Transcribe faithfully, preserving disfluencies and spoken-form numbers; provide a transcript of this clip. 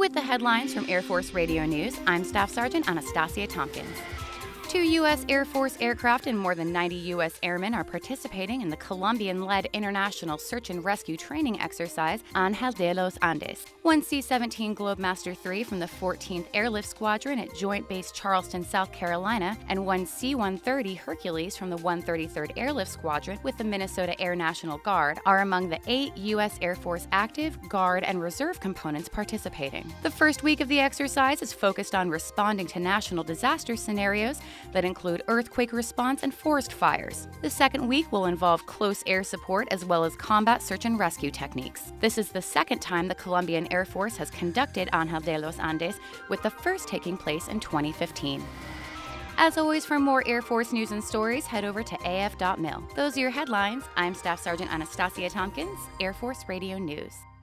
With the headlines from Air Force Radio News, I'm Staff Sergeant Anastasia Tompkins. Two U S Air Force aircraft and more than ninety U S airmen are participating in the Colombian-led International Search and Rescue Training Exercise Angel de los Andes. One C seventeen Globemaster three from the fourteenth Airlift Squadron at Joint Base Charleston, South Carolina, and one C one thirty Hercules from the one hundred thirty-third Airlift Squadron with the Minnesota Air National Guard are among the eight U S Air Force active, Guard, and Reserve components participating. The first week of the exercise is focused on responding to national disaster scenarios that include earthquake response and forest fires. The second week will involve close air support as well as combat search and rescue techniques. This is the second time the Colombian Air Force has conducted Angel de los Andes, with the first taking place in twenty fifteen. As always, for more Air Force news and stories, head over to A F dot mil. Those are your headlines. I'm Staff Sergeant Anastasia Tompkins, Air Force Radio News.